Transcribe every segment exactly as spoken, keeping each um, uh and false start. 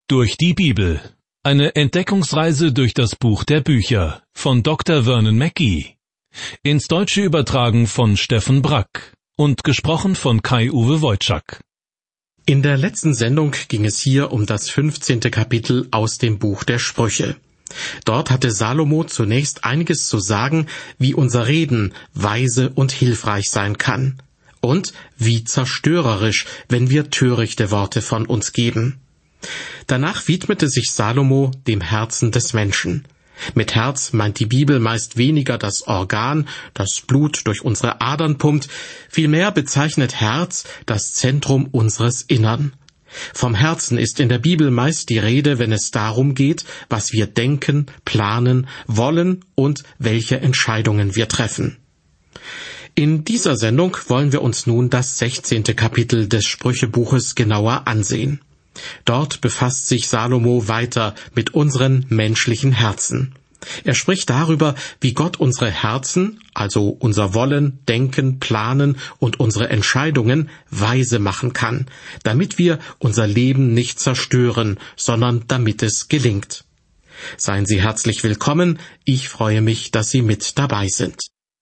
Durch die Bibel. Eine Entdeckungsreise durch das Buch der Bücher von Doktor Vernon Mackey. Ins Deutsche übertragen von Steffen Brack und gesprochen von Kai-Uwe Wojczak. In der letzten Sendung ging es hier um das fünfzehnte Kapitel aus dem Buch der Sprüche. Dort hatte Salomo zunächst einiges zu sagen, wie unser Reden weise und hilfreich sein kann und wie zerstörerisch, wenn wir törichte Worte von uns geben. Danach widmete sich Salomo dem Herzen des Menschen. Mit Herz meint die Bibel meist weniger das Organ, das Blut durch unsere Adern pumpt, vielmehr bezeichnet Herz das Zentrum unseres Innern. Vom Herzen ist in der Bibel meist die Rede, wenn es darum geht, was wir denken, planen, wollen und welche Entscheidungen wir treffen. In dieser Sendung wollen wir uns nun das sechzehnte Kapitel des Sprüchebuches genauer ansehen. Dort befasst sich Salomo weiter mit unseren menschlichen Herzen. Er spricht darüber, wie Gott unsere Herzen, also unser Wollen, Denken, Planen und unsere Entscheidungen weise machen kann, damit wir unser Leben nicht zerstören, sondern damit es gelingt. Seien Sie herzlich willkommen, ich freue mich, dass Sie mit dabei sind.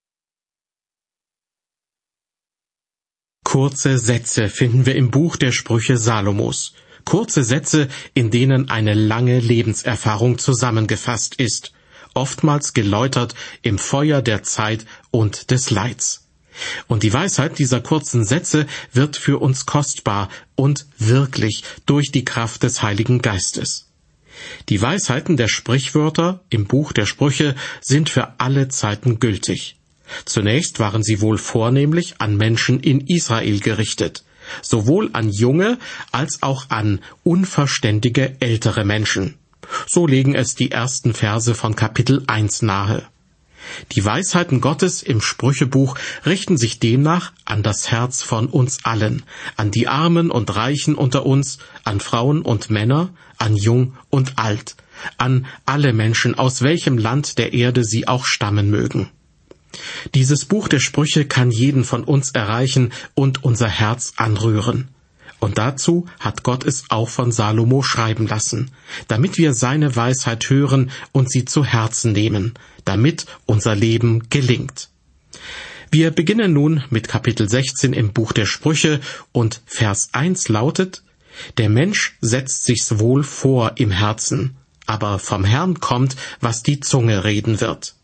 Kurze Sätze finden wir im Buch der Sprüche Salomos. Kurze Sätze, in denen eine lange Lebenserfahrung zusammengefasst ist, oftmals geläutert im Feuer der Zeit und des Leids. Und die Weisheit dieser kurzen Sätze wird für uns kostbar und wirklich durch die Kraft des Heiligen Geistes. Die Weisheiten der Sprichwörter im Buch der Sprüche sind für alle Zeiten gültig. Zunächst waren sie wohl vornehmlich an Menschen in Israel gerichtet, sowohl an junge als auch an unverständige ältere Menschen. So legen es die ersten Verse von Kapitel eins nahe. Die Weisheiten Gottes im Sprüchebuch richten sich demnach an das Herz von uns allen, an die Armen und Reichen unter uns, an Frauen und Männer, an Jung und Alt, an alle Menschen, aus welchem Land der Erde sie auch stammen mögen. Dieses Buch der Sprüche kann jeden von uns erreichen und unser Herz anrühren. Und dazu hat Gott es auch von Salomo schreiben lassen, damit wir seine Weisheit hören und sie zu Herzen nehmen, damit unser Leben gelingt. Wir beginnen nun mit Kapitel sechzehn im Buch der Sprüche und Vers eins lautet: Der Mensch setzt sich's wohl vor im Herzen, aber vom Herrn kommt, was die Zunge reden wird.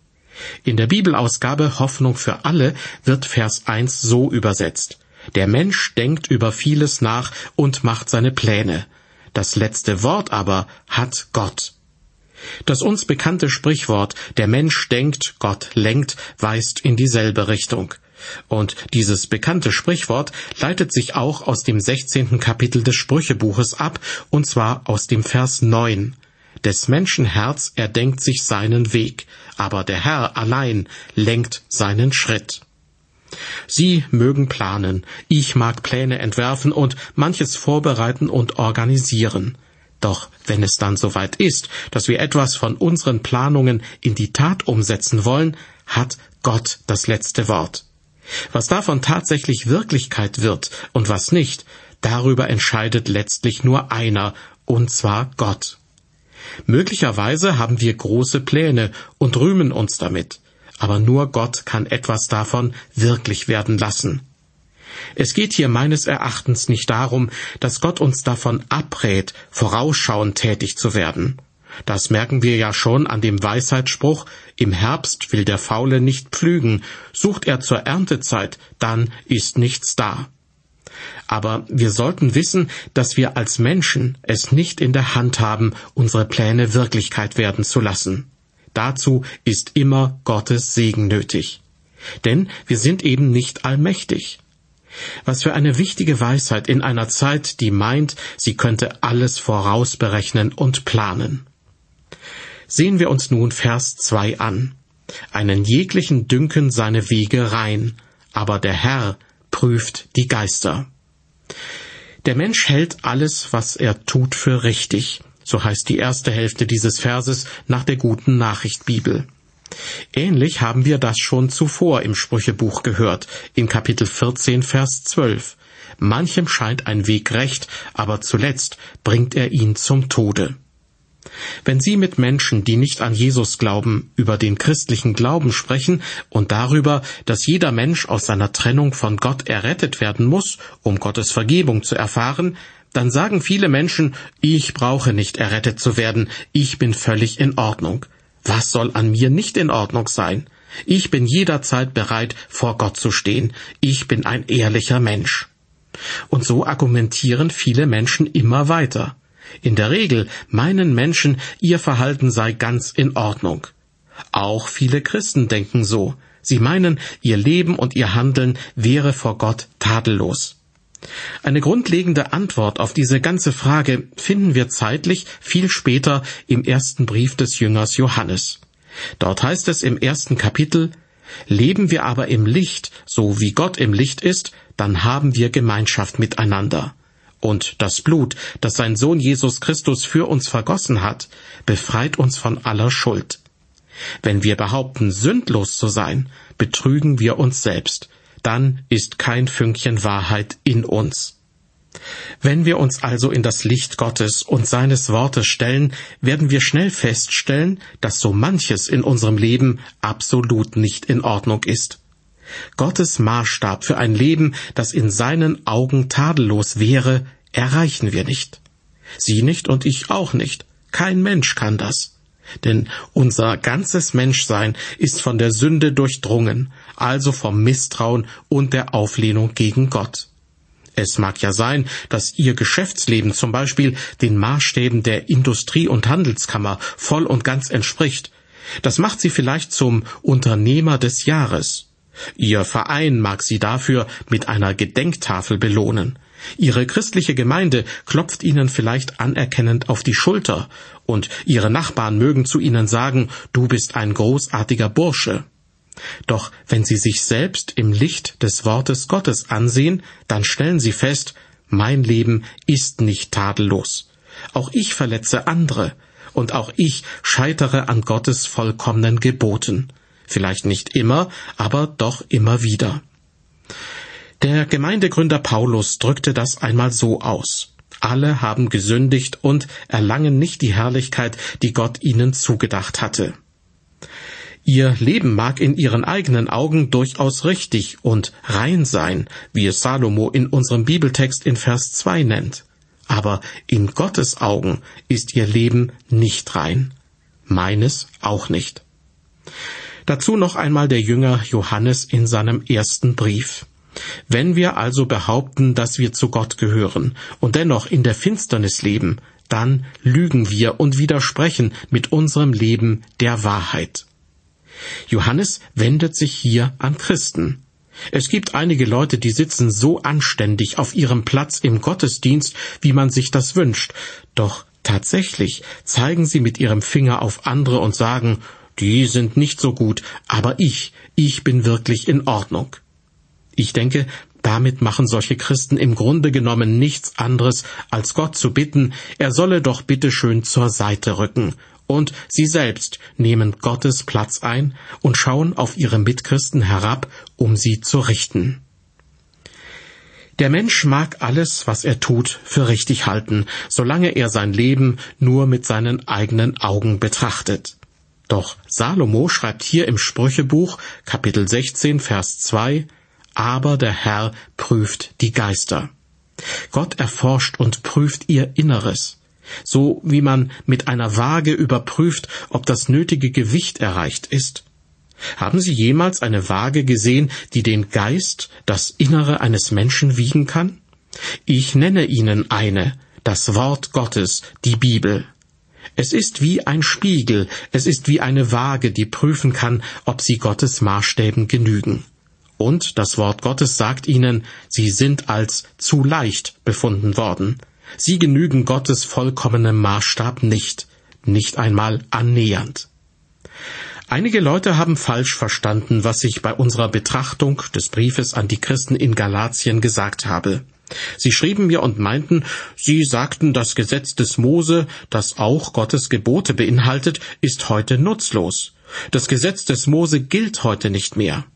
In der Bibelausgabe Hoffnung für alle wird Vers eins so übersetzt: Der Mensch denkt über vieles nach und macht seine Pläne. Das letzte Wort aber hat Gott. Das uns bekannte Sprichwort, der Mensch denkt, Gott lenkt, weist in dieselbe Richtung. Und dieses bekannte Sprichwort leitet sich auch aus dem sechzehnten Kapitel des Sprüchebuches ab, und zwar aus dem Vers neun. Des Menschen Herz erdenkt sich seinen Weg, aber der Herr allein lenkt seinen Schritt. Sie mögen planen, ich mag Pläne entwerfen und manches vorbereiten und organisieren. Doch wenn es dann soweit ist, dass wir etwas von unseren Planungen in die Tat umsetzen wollen, hat Gott das letzte Wort. Was davon tatsächlich Wirklichkeit wird und was nicht, darüber entscheidet letztlich nur einer, und zwar Gott. Möglicherweise haben wir große Pläne und rühmen uns damit, aber nur Gott kann etwas davon wirklich werden lassen. Es geht hier meines Erachtens nicht darum, dass Gott uns davon abrät, vorausschauend tätig zu werden. Das merken wir ja schon an dem Weisheitsspruch: Im Herbst will der Faule nicht pflügen, sucht er zur Erntezeit, dann ist nichts da. Aber wir sollten wissen, dass wir als Menschen es nicht in der Hand haben, unsere Pläne Wirklichkeit werden zu lassen. Dazu ist immer Gottes Segen nötig. Denn wir sind eben nicht allmächtig. Was für eine wichtige Weisheit in einer Zeit, die meint, sie könnte alles vorausberechnen und planen. Sehen wir uns nun Vers zwei an. Einen jeglichen dünken seine Wege rein, aber der Herr prüft die Geister. Der Mensch hält alles, was er tut, für richtig. So heißt die erste Hälfte dieses Verses nach der Guten Nachricht Bibel. Ähnlich haben wir das schon zuvor im Sprüchebuch gehört, in Kapitel vierzehn, Vers zwölf. Manchem scheint ein Weg recht, aber zuletzt bringt er ihn zum Tode. Wenn Sie mit Menschen, die nicht an Jesus glauben, über den christlichen Glauben sprechen und darüber, dass jeder Mensch aus seiner Trennung von Gott errettet werden muss, um Gottes Vergebung zu erfahren, dann sagen viele Menschen, ich brauche nicht errettet zu werden, ich bin völlig in Ordnung. Was soll an mir nicht in Ordnung sein? Ich bin jederzeit bereit, vor Gott zu stehen. Ich bin ein ehrlicher Mensch. Und so argumentieren viele Menschen immer weiter. In der Regel meinen Menschen, ihr Verhalten sei ganz in Ordnung. Auch viele Christen denken so. Sie meinen, ihr Leben und ihr Handeln wäre vor Gott tadellos. Eine grundlegende Antwort auf diese ganze Frage finden wir zeitlich viel später im ersten Brief des Jüngers Johannes. Dort heißt es im ersten Kapitel, »Leben wir aber im Licht, so wie Gott im Licht ist, dann haben wir Gemeinschaft miteinander. Und das Blut, das sein Sohn Jesus Christus für uns vergossen hat, befreit uns von aller Schuld. Wenn wir behaupten, sündlos zu sein, betrügen wir uns selbst. Dann ist kein Fünkchen Wahrheit in uns. Wenn wir uns also in das Licht Gottes und seines Wortes stellen, werden wir schnell feststellen, dass so manches in unserem Leben absolut nicht in Ordnung ist. Gottes Maßstab für ein Leben, das in seinen Augen tadellos wäre, erreichen wir nicht. Sie nicht und ich auch nicht. Kein Mensch kann das. Denn unser ganzes Menschsein ist von der Sünde durchdrungen, also vom Misstrauen und der Auflehnung gegen Gott. Es mag ja sein, dass Ihr Geschäftsleben zum Beispiel den Maßstäben der Industrie- und Handelskammer voll und ganz entspricht. Das macht Sie vielleicht zum Unternehmer des Jahres. Ihr Verein mag Sie dafür mit einer Gedenktafel belohnen. Ihre christliche Gemeinde klopft Ihnen vielleicht anerkennend auf die Schulter, und Ihre Nachbarn mögen zu Ihnen sagen, du bist ein großartiger Bursche. Doch wenn Sie sich selbst im Licht des Wortes Gottes ansehen, dann stellen Sie fest, mein Leben ist nicht tadellos. Auch ich verletze andere, und auch ich scheitere an Gottes vollkommenen Geboten. Vielleicht nicht immer, aber doch immer wieder. Der Gemeindegründer Paulus drückte das einmal so aus. Alle haben gesündigt und erlangen nicht die Herrlichkeit, die Gott ihnen zugedacht hatte. Ihr Leben mag in ihren eigenen Augen durchaus richtig und rein sein, wie es Salomo in unserem Bibeltext in Vers zwei nennt. Aber in Gottes Augen ist ihr Leben nicht rein. Meines auch nicht. Dazu noch einmal der Jünger Johannes in seinem ersten Brief. Wenn wir also behaupten, dass wir zu Gott gehören und dennoch in der Finsternis leben, dann lügen wir und widersprechen mit unserem Leben der Wahrheit. Johannes wendet sich hier an Christen. Es gibt einige Leute, die sitzen so anständig auf ihrem Platz im Gottesdienst, wie man sich das wünscht. Doch tatsächlich zeigen sie mit ihrem Finger auf andere und sagen, die sind nicht so gut, aber ich, ich bin wirklich in Ordnung. Ich denke, damit machen solche Christen im Grunde genommen nichts anderes, als Gott zu bitten, er solle doch bitte schön zur Seite rücken. Und sie selbst nehmen Gottes Platz ein und schauen auf ihre Mitchristen herab, um sie zu richten. Der Mensch mag alles, was er tut, für richtig halten, solange er sein Leben nur mit seinen eigenen Augen betrachtet. Doch Salomo schreibt hier im Sprüchebuch, Kapitel sechzehn, Vers zwei, aber der Herr prüft die Geister. Gott erforscht und prüft ihr Inneres. So wie man mit einer Waage überprüft, ob das nötige Gewicht erreicht ist. Haben Sie jemals eine Waage gesehen, die den Geist, das Innere eines Menschen wiegen kann? Ich nenne Ihnen eine, das Wort Gottes, die Bibel. Es ist wie ein Spiegel, es ist wie eine Waage, die prüfen kann, ob sie Gottes Maßstäben genügen. Und das Wort Gottes sagt Ihnen, Sie sind als zu leicht befunden worden. Sie genügen Gottes vollkommenem Maßstab nicht, nicht einmal annähernd. Einige Leute haben falsch verstanden, was ich bei unserer Betrachtung des Briefes an die Christen in Galatien gesagt habe. Sie schrieben mir und meinten, sie sagten, das Gesetz des Mose, das auch Gottes Gebote beinhaltet, ist heute nutzlos. Das Gesetz des Mose gilt heute nicht mehr.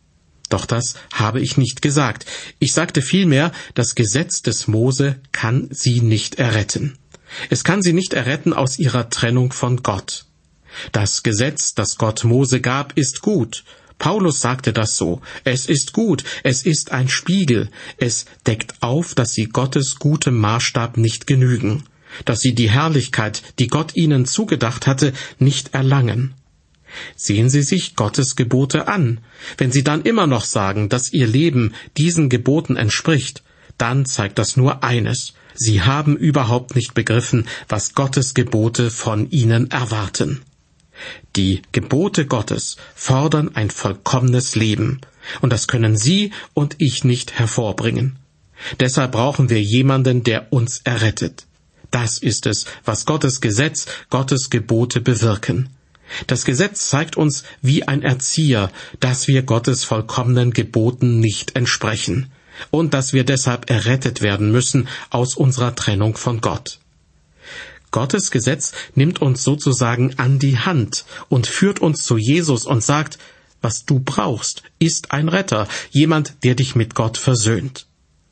Doch das habe ich nicht gesagt. Ich sagte vielmehr, das Gesetz des Mose kann sie nicht erretten. Es kann sie nicht erretten aus ihrer Trennung von Gott. Das Gesetz, das Gott Mose gab, ist gut. Paulus sagte das so. Es ist gut, es ist ein Spiegel. Es deckt auf, dass sie Gottes gutem Maßstab nicht genügen, dass sie die Herrlichkeit, die Gott ihnen zugedacht hatte, nicht erlangen. Sehen Sie sich Gottes Gebote an. Wenn Sie dann immer noch sagen, dass Ihr Leben diesen Geboten entspricht, dann zeigt das nur eines: Sie haben überhaupt nicht begriffen, was Gottes Gebote von Ihnen erwarten. Die Gebote Gottes fordern ein vollkommenes Leben, und das können Sie und ich nicht hervorbringen. Deshalb brauchen wir jemanden, der uns errettet. Das ist es, was Gottes Gesetz, Gottes Gebote bewirken. Das Gesetz zeigt uns wie ein Erzieher, dass wir Gottes vollkommenen Geboten nicht entsprechen und dass wir deshalb errettet werden müssen aus unserer Trennung von Gott. Gottes Gesetz nimmt uns sozusagen an die Hand und führt uns zu Jesus und sagt, was du brauchst, ist ein Retter, jemand, der dich mit Gott versöhnt.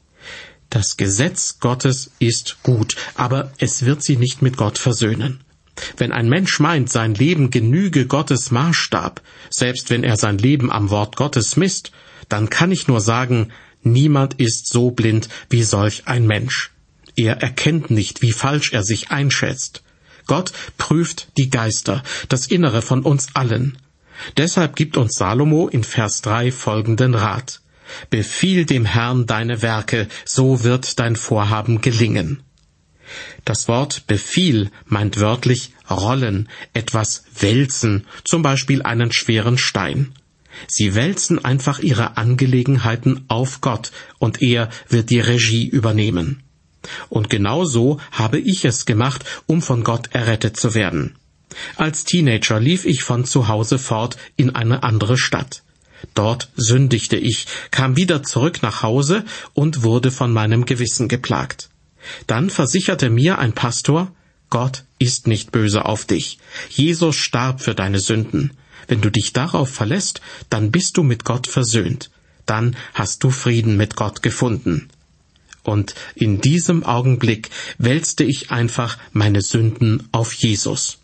Das Gesetz Gottes ist gut, aber es wird sie nicht mit Gott versöhnen. Wenn ein Mensch meint, sein Leben genüge Gottes Maßstab, selbst wenn er sein Leben am Wort Gottes misst, dann kann ich nur sagen, niemand ist so blind wie solch ein Mensch. Er erkennt nicht, wie falsch er sich einschätzt. Gott prüft die Geister, das Innere von uns allen. Deshalb gibt uns Salomo in Vers drei folgenden Rat: Befiehl dem Herrn deine Werke, so wird dein Vorhaben gelingen. Das Wort Befiehl meint wörtlich rollen, etwas wälzen, zum Beispiel einen schweren Stein. Sie wälzen einfach ihre Angelegenheiten auf Gott, und er wird die Regie übernehmen. Und genau so habe ich es gemacht, um von Gott errettet zu werden. Als Teenager lief ich von zu Hause fort in eine andere Stadt. Dort sündigte ich, kam wieder zurück nach Hause und wurde von meinem Gewissen geplagt. Dann versicherte mir ein Pastor, Gott ist nicht böse auf dich. Jesus starb für deine Sünden. Wenn du dich darauf verlässt, dann bist du mit Gott versöhnt. Dann hast du Frieden mit Gott gefunden. Und in diesem Augenblick wälzte ich einfach meine Sünden auf Jesus.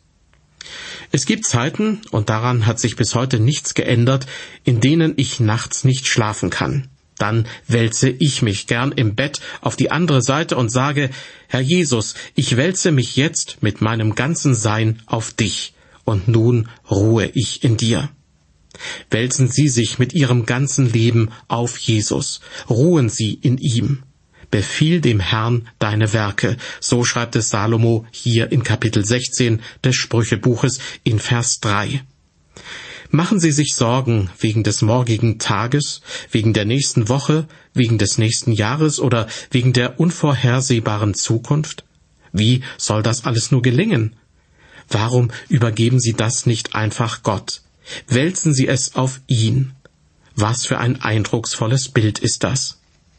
Es gibt Zeiten, und daran hat sich bis heute nichts geändert, in denen ich nachts nicht schlafen kann. Dann wälze ich mich gern im Bett auf die andere Seite und sage, Herr Jesus, ich wälze mich jetzt mit meinem ganzen Sein auf dich, und nun ruhe ich in dir. Wälzen Sie sich mit Ihrem ganzen Leben auf Jesus, ruhen Sie in ihm. Befiehl dem Herrn deine Werke, so schreibt es Salomo hier in Kapitel sechzehn des Sprüchebuches in Vers drei. Machen Sie sich Sorgen wegen des morgigen Tages, wegen der nächsten Woche, wegen des nächsten Jahres oder wegen der unvorhersehbaren Zukunft? Wie soll das alles nur gelingen? Warum übergeben Sie das nicht einfach Gott? Wälzen Sie es auf ihn. Was für ein eindrucksvolles Bild ist das?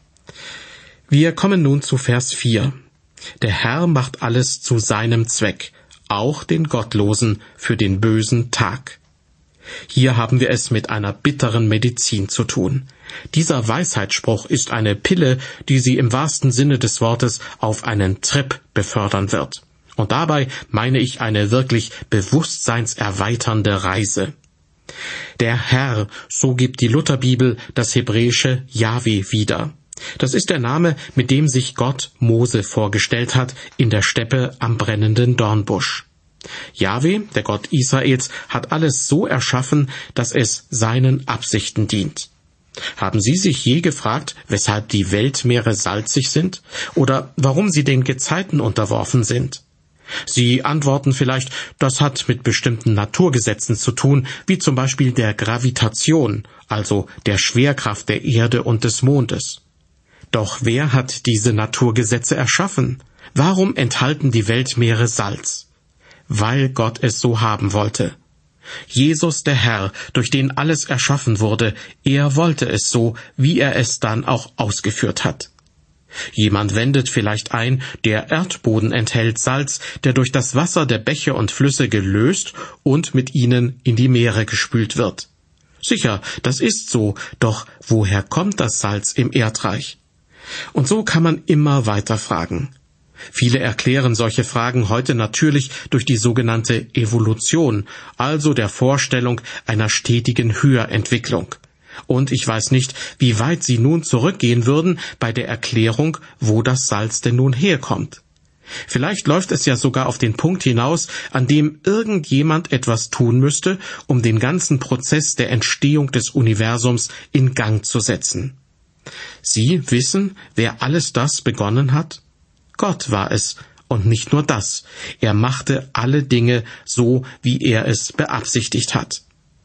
Wir kommen nun zu Vers vier. Der Herr macht alles zu seinem Zweck, auch den Gottlosen für den bösen Tag. Hier haben wir es mit einer bitteren Medizin zu tun. Dieser Weisheitsspruch ist eine Pille, die Sie im wahrsten Sinne des Wortes auf einen Trip befördern wird. Und dabei meine ich eine wirklich bewusstseinserweiternde Reise. Der Herr, so gibt die Lutherbibel das hebräische Jahwe wieder. Das ist der Name, mit dem sich Gott Mose vorgestellt hat in der Steppe am brennenden Dornbusch. Jahwe, der Gott Israels, hat alles so erschaffen, dass es seinen Absichten dient. Haben Sie sich je gefragt, weshalb die Weltmeere salzig sind oder warum sie den Gezeiten unterworfen sind? Sie antworten vielleicht, das hat mit bestimmten Naturgesetzen zu tun, wie zum Beispiel der Gravitation, also der Schwerkraft der Erde und des Mondes. Doch wer hat diese Naturgesetze erschaffen? Warum enthalten die Weltmeere Salz? Weil Gott es so haben wollte. Jesus der Herr, durch den alles erschaffen wurde, er wollte es so, wie er es dann auch ausgeführt hat. Jemand wendet vielleicht ein, der Erdboden enthält Salz, der durch das Wasser der Bäche und Flüsse gelöst und mit ihnen in die Meere gespült wird. Sicher, das ist so, doch woher kommt das Salz im Erdreich? Und so kann man immer weiter fragen. Viele erklären solche Fragen heute natürlich durch die sogenannte Evolution, also der Vorstellung einer stetigen Höherentwicklung. Und ich weiß nicht, wie weit sie nun zurückgehen würden bei der Erklärung, wo das Salz denn nun herkommt. Vielleicht läuft es ja sogar auf den Punkt hinaus, an dem irgendjemand etwas tun müsste, um den ganzen Prozess der Entstehung des Universums in Gang zu setzen. Sie wissen, wer alles das begonnen hat? Gott war es, und nicht nur das. Er machte alle Dinge so, wie er es beabsichtigt hat.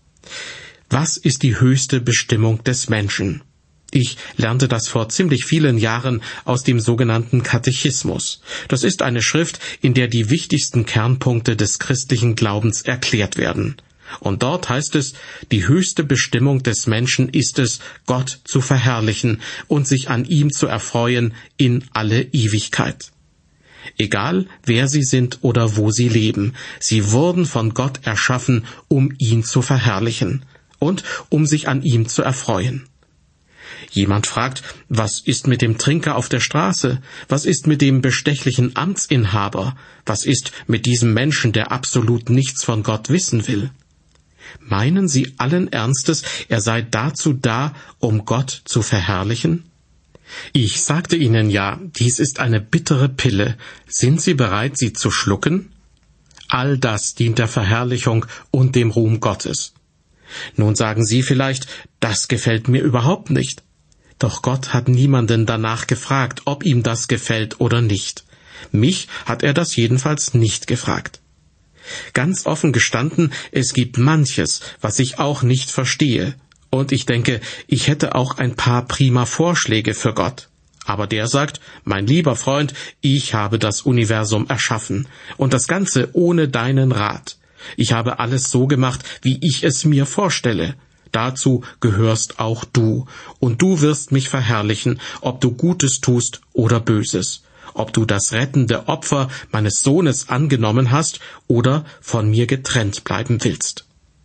Was ist die höchste Bestimmung des Menschen? Ich lernte das vor ziemlich vielen Jahren aus dem sogenannten Katechismus. Das ist eine Schrift, in der die wichtigsten Kernpunkte des christlichen Glaubens erklärt werden. Und dort heißt es, die höchste Bestimmung des Menschen ist es, Gott zu verherrlichen und sich an ihm zu erfreuen in alle Ewigkeit. Egal, wer sie sind oder wo sie leben, sie wurden von Gott erschaffen, um ihn zu verherrlichen und um sich an ihm zu erfreuen. Jemand fragt, was ist mit dem Trinker auf der Straße? Was ist mit dem bestechlichen Amtsinhaber? Was ist mit diesem Menschen, der absolut nichts von Gott wissen will? Meinen Sie allen Ernstes, er sei dazu da, um Gott zu verherrlichen? Ich sagte Ihnen ja, dies ist eine bittere Pille. Sind Sie bereit, sie zu schlucken? All das dient der Verherrlichung und dem Ruhm Gottes. Nun sagen Sie vielleicht, das gefällt mir überhaupt nicht. Doch Gott hat niemanden danach gefragt, ob ihm das gefällt oder nicht. Mich hat er das jedenfalls nicht gefragt. Ganz offen gestanden, es gibt manches, was ich auch nicht verstehe. Und ich denke, ich hätte auch ein paar prima Vorschläge für Gott. Aber der sagt, mein lieber Freund, ich habe das Universum erschaffen. Und das Ganze ohne deinen Rat. Ich habe alles so gemacht, wie ich es mir vorstelle. Dazu gehörst auch du. Und du wirst mich verherrlichen, ob du Gutes tust oder Böses. Ob du das rettende Opfer meines Sohnes angenommen hast oder von mir getrennt bleiben willst.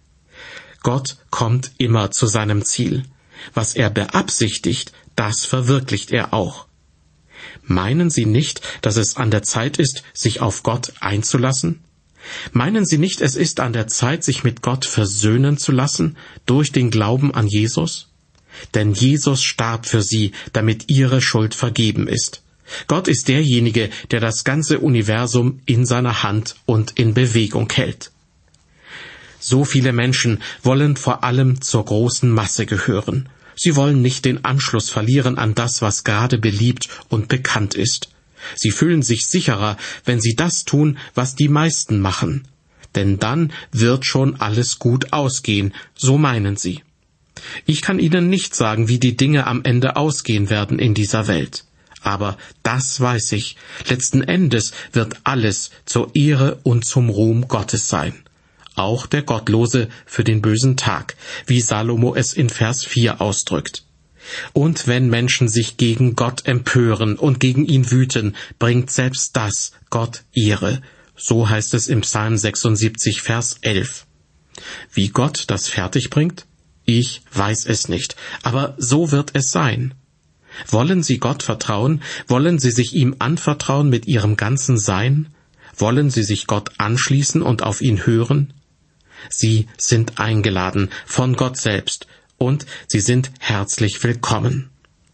Gott kommt immer zu seinem Ziel. Was er beabsichtigt, das verwirklicht er auch. Meinen Sie nicht, dass es an der Zeit ist, sich auf Gott einzulassen? Meinen Sie nicht, es ist an der Zeit, sich mit Gott versöhnen zu lassen, durch den Glauben an Jesus? Denn Jesus starb für Sie, damit Ihre Schuld vergeben ist. Gott ist derjenige, der das ganze Universum in seiner Hand und in Bewegung hält. So viele Menschen wollen vor allem zur großen Masse gehören. Sie wollen nicht den Anschluss verlieren an das, was gerade beliebt und bekannt ist. Sie fühlen sich sicherer, wenn sie das tun, was die meisten machen. Denn dann wird schon alles gut ausgehen, so meinen sie. Ich kann Ihnen nicht sagen, wie die Dinge am Ende ausgehen werden in dieser Welt. Aber das weiß ich, letzten Endes wird alles zur Ehre und zum Ruhm Gottes sein. Auch der Gottlose für den bösen Tag, wie Salomo es in Vers vier ausdrückt. Und wenn Menschen sich gegen Gott empören und gegen ihn wüten, bringt selbst das Gott Ehre. So heißt es im Psalm sechsundsiebzig, Vers elf. Wie Gott das fertig bringt? Ich weiß es nicht, aber so wird es sein. Wollen Sie Gott vertrauen? Wollen Sie sich ihm anvertrauen mit Ihrem ganzen Sein? Wollen Sie sich Gott anschließen und auf ihn hören? Sie sind eingeladen von Gott selbst und Sie sind herzlich willkommen.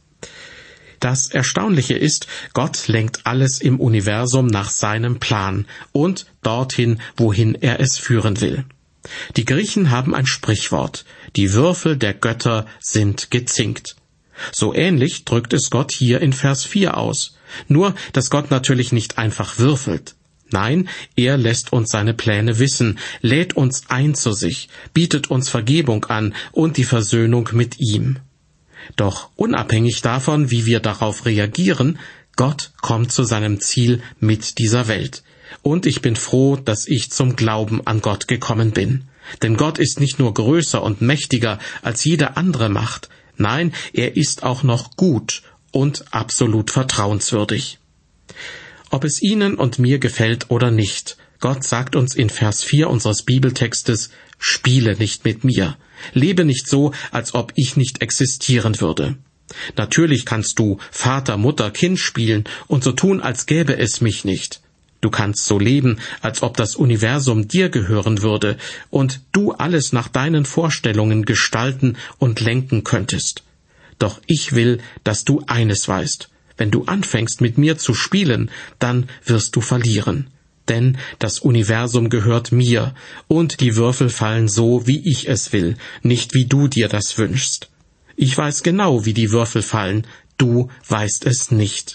Das Erstaunliche ist, Gott lenkt alles im Universum nach seinem Plan und dorthin, wohin er es führen will. Die Griechen haben ein Sprichwort: Die Würfel der Götter sind gezinkt. So ähnlich drückt es Gott hier in Vers vier aus. Nur, dass Gott natürlich nicht einfach würfelt. Nein, er lässt uns seine Pläne wissen, lädt uns ein zu sich, bietet uns Vergebung an und die Versöhnung mit ihm. Doch unabhängig davon, wie wir darauf reagieren, Gott kommt zu seinem Ziel mit dieser Welt. Und ich bin froh, dass ich zum Glauben an Gott gekommen bin. Denn Gott ist nicht nur größer und mächtiger als jede andere Macht. Nein, er ist auch noch gut und absolut vertrauenswürdig. Ob es Ihnen und mir gefällt oder nicht, Gott sagt uns in Vers vier unseres Bibeltextes: Spiele nicht mit mir. Lebe nicht so, als ob ich nicht existieren würde. Natürlich kannst du Vater, Mutter, Kind spielen und so tun, als gäbe es mich nicht. Du kannst so leben, als ob das Universum dir gehören würde und du alles nach deinen Vorstellungen gestalten und lenken könntest. Doch ich will, dass du eines weißt. Wenn du anfängst, mit mir zu spielen, dann wirst du verlieren. Denn das Universum gehört mir und die Würfel fallen so, wie ich es will, nicht wie du dir das wünschst. Ich weiß genau, wie die Würfel fallen, du weißt es nicht.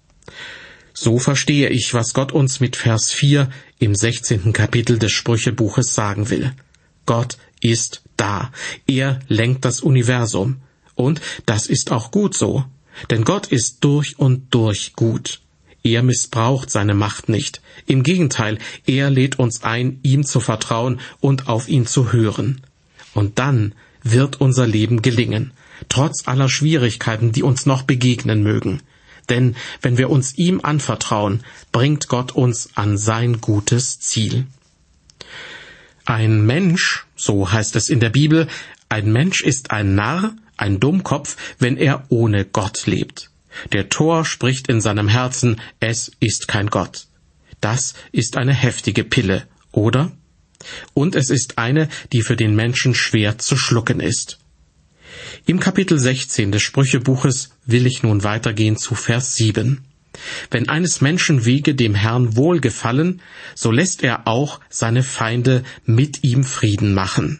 So verstehe ich, was Gott uns mit Vers vier im sechzehnten Kapitel des Sprüchebuches sagen will. Gott ist da. Er lenkt das Universum. Und das ist auch gut so. Denn Gott ist durch und durch gut. Er missbraucht seine Macht nicht. Im Gegenteil, er lädt uns ein, ihm zu vertrauen und auf ihn zu hören. Und dann wird unser Leben gelingen, trotz aller Schwierigkeiten, die uns noch begegnen mögen. Denn wenn wir uns ihm anvertrauen, bringt Gott uns an sein gutes Ziel. Ein Mensch, so heißt es in der Bibel, ein Mensch ist ein Narr, ein Dummkopf, wenn er ohne Gott lebt. Der Tor spricht in seinem Herzen, es ist kein Gott. Das ist eine heftige Pille, oder? Und es ist eine, die für den Menschen schwer zu schlucken ist. Im Kapitel sechzehn des Sprüchebuches will ich nun weitergehen zu Vers sieben. Wenn eines Menschen Wege dem Herrn wohlgefallen, so lässt er auch seine Feinde mit ihm Frieden machen.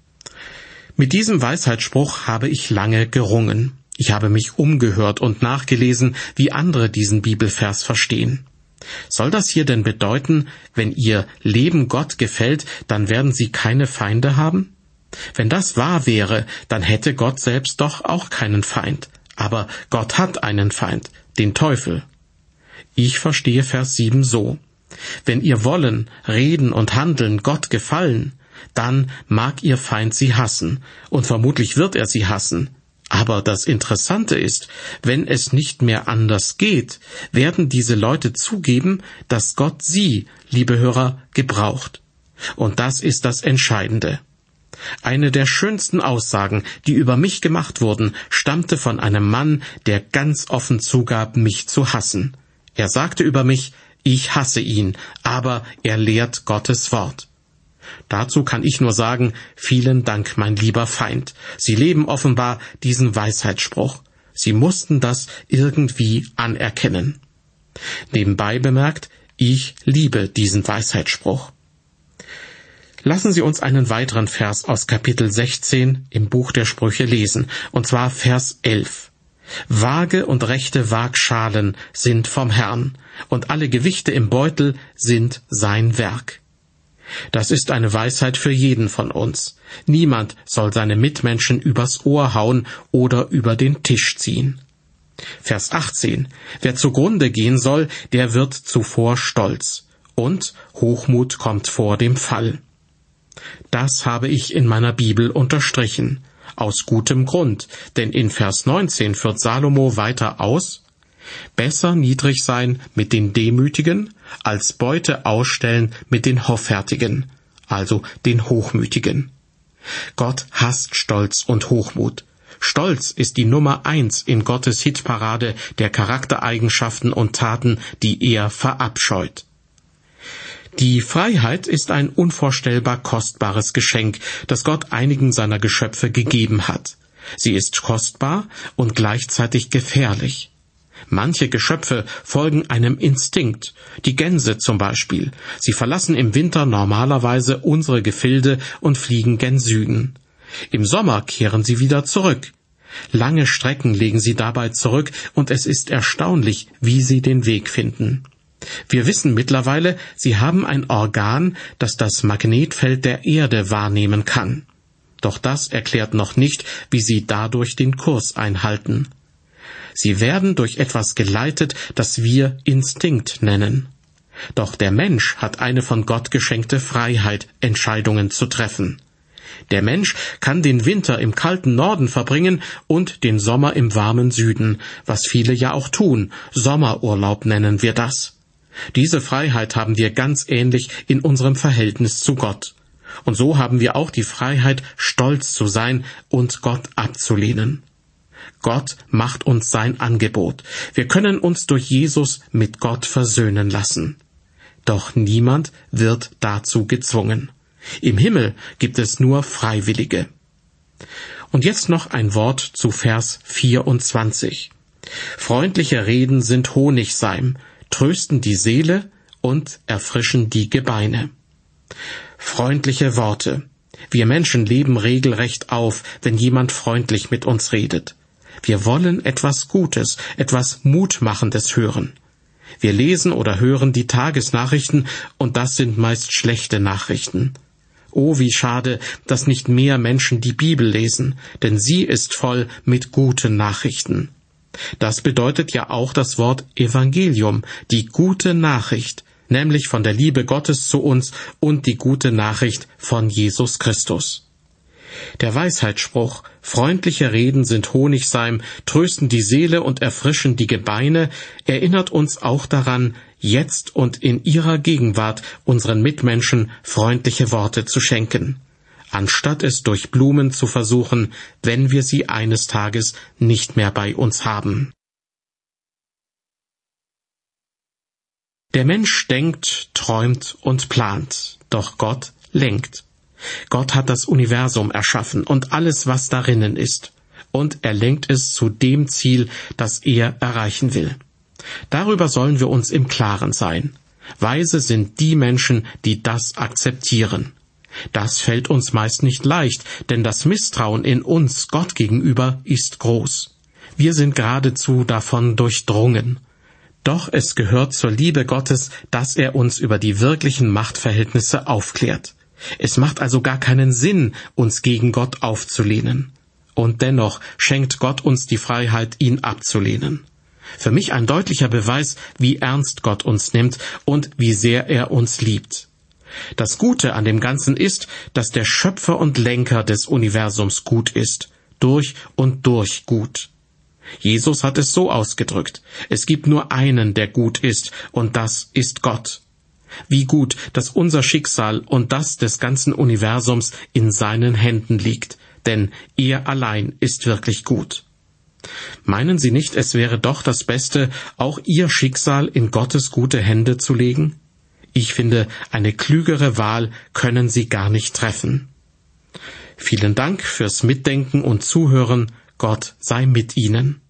Mit diesem Weisheitsspruch habe ich lange gerungen. Ich habe mich umgehört und nachgelesen, wie andere diesen Bibelvers verstehen. Soll das hier denn bedeuten, wenn ihr Leben Gott gefällt, dann werden sie keine Feinde haben? Wenn das wahr wäre, dann hätte Gott selbst doch auch keinen Feind. Aber Gott hat einen Feind, den Teufel. Ich verstehe Vers sieben so. Wenn ihr Wollen, Reden und Handeln Gott gefallen, dann mag ihr Feind sie hassen, und vermutlich wird er sie hassen. Aber das Interessante ist, wenn es nicht mehr anders geht, werden diese Leute zugeben, dass Gott sie, liebe Hörer, gebraucht. Und das ist das Entscheidende. Eine der schönsten Aussagen, die über mich gemacht wurden, stammte von einem Mann, der ganz offen zugab, mich zu hassen. Er sagte über mich, ich hasse ihn, aber er lehrt Gottes Wort. Dazu kann ich nur sagen, vielen Dank, mein lieber Feind. Sie leben offenbar diesen Weisheitsspruch. Sie mussten das irgendwie anerkennen. Nebenbei bemerkt, ich liebe diesen Weisheitsspruch. Lassen Sie uns einen weiteren Vers aus Kapitel sechzehn im Buch der Sprüche lesen, und zwar Vers elf. Waage und rechte Waagschalen sind vom Herrn, und alle Gewichte im Beutel sind sein Werk. Das ist eine Weisheit für jeden von uns. Niemand soll seine Mitmenschen übers Ohr hauen oder über den Tisch ziehen. Vers achtzehn. Wer zugrunde gehen soll, der wird zuvor stolz. Und Hochmut kommt vor dem Fall. Das habe ich in meiner Bibel unterstrichen. Aus gutem Grund, denn in Vers neunzehn führt Salomo weiter aus: Besser niedrig sein mit den Demütigen, als Beute ausstellen mit den Hoffärtigen, also den Hochmütigen. Gott hasst Stolz und Hochmut. Stolz ist die Nummer eins in Gottes Hitparade der Charaktereigenschaften und Taten, die er verabscheut. Die Freiheit ist ein unvorstellbar kostbares Geschenk, das Gott einigen seiner Geschöpfe gegeben hat. Sie ist kostbar und gleichzeitig gefährlich. Manche Geschöpfe folgen einem Instinkt, die Gänse zum Beispiel. Sie verlassen im Winter normalerweise unsere Gefilde und fliegen gen Süden. Im Sommer kehren sie wieder zurück. Lange Strecken legen sie dabei zurück, und es ist erstaunlich, wie sie den Weg finden. Wir wissen mittlerweile, sie haben ein Organ, das das Magnetfeld der Erde wahrnehmen kann. Doch das erklärt noch nicht, wie sie dadurch den Kurs einhalten. Sie werden durch etwas geleitet, das wir Instinkt nennen. Doch der Mensch hat eine von Gott geschenkte Freiheit, Entscheidungen zu treffen. Der Mensch kann den Winter im kalten Norden verbringen und den Sommer im warmen Süden, was viele ja auch tun. Sommerurlaub nennen wir das. Diese Freiheit haben wir ganz ähnlich in unserem Verhältnis zu Gott. Und so haben wir auch die Freiheit, stolz zu sein und Gott abzulehnen. Gott macht uns sein Angebot. Wir können uns durch Jesus mit Gott versöhnen lassen. Doch niemand wird dazu gezwungen. Im Himmel gibt es nur Freiwillige. Und jetzt noch ein Wort zu Vers vierundzwanzig. Freundliche Reden sind Honigseim, trösten die Seele und erfrischen die Gebeine. Freundliche Worte. Wir Menschen leben regelrecht auf, wenn jemand freundlich mit uns redet. Wir wollen etwas Gutes, etwas Mutmachendes hören. Wir lesen oder hören die Tagesnachrichten, und das sind meist schlechte Nachrichten. Oh, wie schade, dass nicht mehr Menschen die Bibel lesen, denn sie ist voll mit guten Nachrichten. Das bedeutet ja auch das Wort Evangelium, die gute Nachricht, nämlich von der Liebe Gottes zu uns und die gute Nachricht von Jesus Christus. Der Weisheitsspruch, freundliche Reden sind Honigseim, trösten die Seele und erfrischen die Gebeine, erinnert uns auch daran, jetzt und in ihrer Gegenwart unseren Mitmenschen freundliche Worte zu schenken, anstatt es durch Blumen zu versuchen, wenn wir sie eines Tages nicht mehr bei uns haben. Der Mensch denkt, träumt und plant, doch Gott lenkt. Gott hat das Universum erschaffen und alles, was darinnen ist, und er lenkt es zu dem Ziel, das er erreichen will. Darüber sollen wir uns im Klaren sein. Weise sind die Menschen, die das akzeptieren. Das fällt uns meist nicht leicht, denn das Misstrauen in uns Gott gegenüber ist groß. Wir sind geradezu davon durchdrungen. Doch es gehört zur Liebe Gottes, dass er uns über die wirklichen Machtverhältnisse aufklärt. Es macht also gar keinen Sinn, uns gegen Gott aufzulehnen. Und dennoch schenkt Gott uns die Freiheit, ihn abzulehnen. Für mich ein deutlicher Beweis, wie ernst Gott uns nimmt und wie sehr er uns liebt. Das Gute an dem Ganzen ist, dass der Schöpfer und Lenker des Universums gut ist, durch und durch gut. Jesus hat es so ausgedrückt: Es gibt nur einen, der gut ist, und das ist Gott. Wie gut, dass unser Schicksal und das des ganzen Universums in seinen Händen liegt, denn er allein ist wirklich gut. Meinen Sie nicht, es wäre doch das Beste, auch Ihr Schicksal in Gottes gute Hände zu legen? Ich finde, eine klügere Wahl können Sie gar nicht treffen. Vielen Dank fürs Mitdenken und Zuhören. Gott sei mit Ihnen.